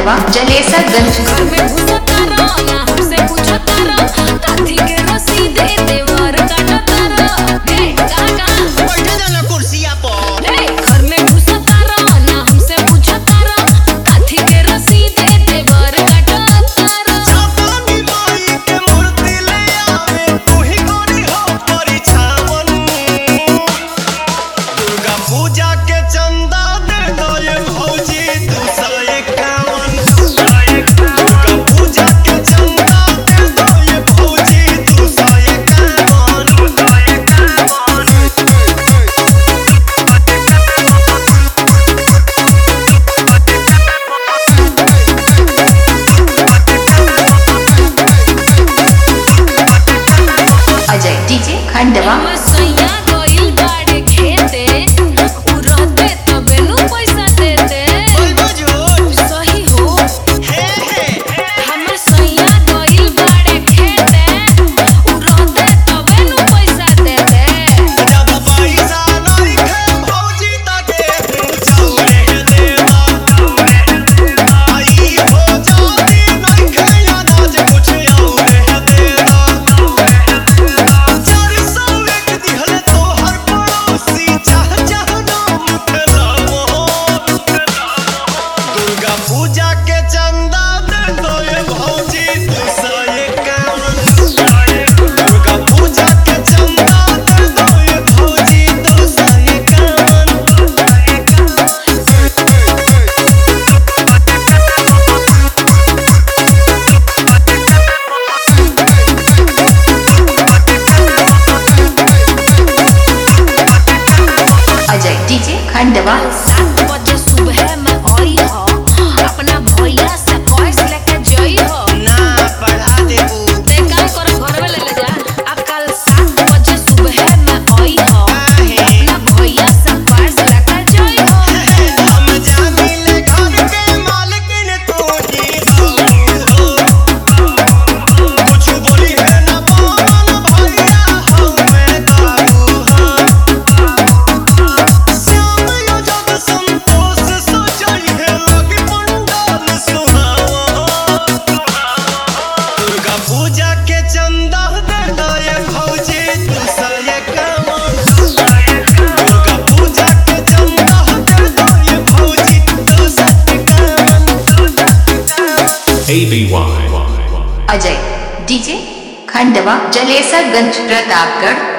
खंडवा जलेसरगंज। घर में घुसा तारा ना हमसे पूछा तारा, काथी के रसीद देवर काटा तारा। ए काका बैठे जाना कुर्सिया पर। ए घर में घुसा तारा ना हमसे पूछा तारा, काथी के रसीद देवर काटा तारा। छपानी माई के मूर्ति ले आवे, तू ही गोरी हो परिछावन। दुर्गा पूजा के चंदा दे दो ये भौजी 251। दुर्गा पूजा के चंदा दे दो ये भौजी 251। अजय डीजे खंडवा। हम सैया गइल बाड़े खेते, उ रहते तबे नु पैसा देते। बोल झूठ। सही हो हे हे हमर सैया गइल बाड़े खेते, उ रहते तबे नु पैसा देते। जब पैसा नहीं है भौजी तके चौरे देवा। आई हो जाती नहीं है अनाज कुछ और देवा। 401 दिहले तोहर पड़ोसी चाह चाह नाम खेलावो। दुर्गा पूजा के चंदा दे दो ये भौजी 251। दुर्गा पूजा के चंदा दे दो ये भौजी 251। अजय डीजे खंडवा। 7 बजे सुबह में आई हो, अपना भैया से कैश लेके जई हो। ना पढ़ा देबू ते काम कर घर में ले जा। अब कल 7 बजे सुबह में आई हो, अपना भैया से कैश लेके जई हो। हम जामिल घर के मालकिन तू ही हो। कुछ बोली है ना पवन भैया हमें काबू हो। श्याम योजक संतोष सोचई है लगी पंडाल सुहावा। दुर्गा पूजा के चंदा दे दो ये भौजी 251। दुर्गा पूजा के चंदा दे दो ये भौजी 251। ABY. अजय डीजे खंडवा जलेसरगंज प्रतापगढ़।